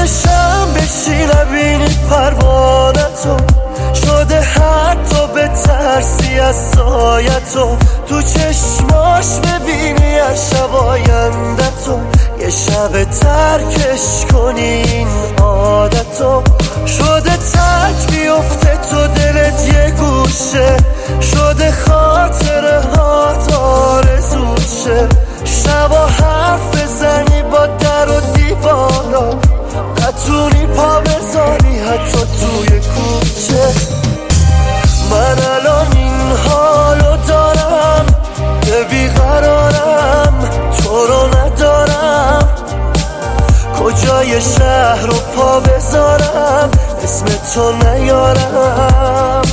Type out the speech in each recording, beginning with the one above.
شده شم بشی نبینی پروانتو، شده حتی به ترسی از سایتو، تو چشماش ببینی از شب آیندتو، یه شب ترکش کنی این عادتو. شده ترک بیفته تو دلت یه گوشه، شده خاطره هات آرزوشه، شبا حرف بزنی با در و دیوارا، نتونی پا بذاری حتی توی کوچه. من الان این حالو دارم که بیقرارم، تو رو ندارم، کجای شهر رو پا بذارم اسم تو نیارم.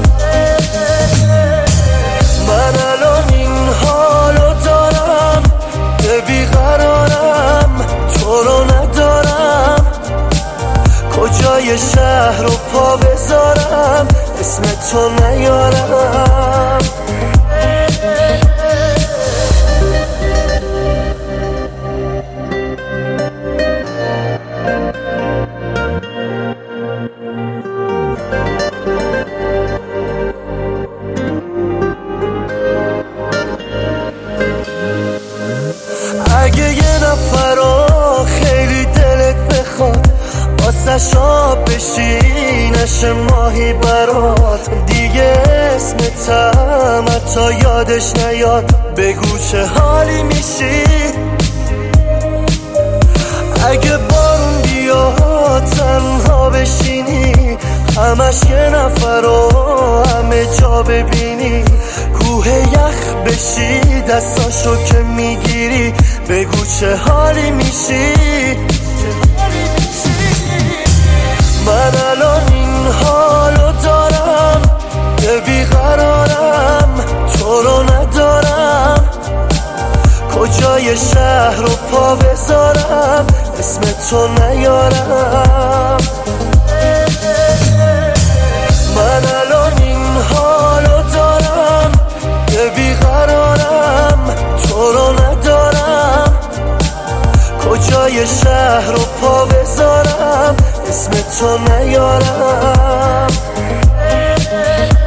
من الان این حالو دارم که بیقرارم، تو رو ندارم، کجای شهر رو پا بذارم اسم تو نیارم. اگه یه نفر رو خیلی دلت بخواد، واسه شاب بشی نشه ماهی برات، دیگه اسمتم حتی یادش نیاد، بگو چه حالی میشی. اگه بارون بیاد تنها بشینی، همش یه نفر رو همه جا ببینی، کوه یخ بشی دستاشو که میگیری، بگو چه حالی میشی. من الان این حالو دارم که بیقرارم، تو رو ندارم، کجای شهر رو پا بذارم اسم تو نیارم. من الان این حالو دارم که بیقرارم، تو رو ندارم، کجای شهر رو پا بذارم اسم تو نیارم.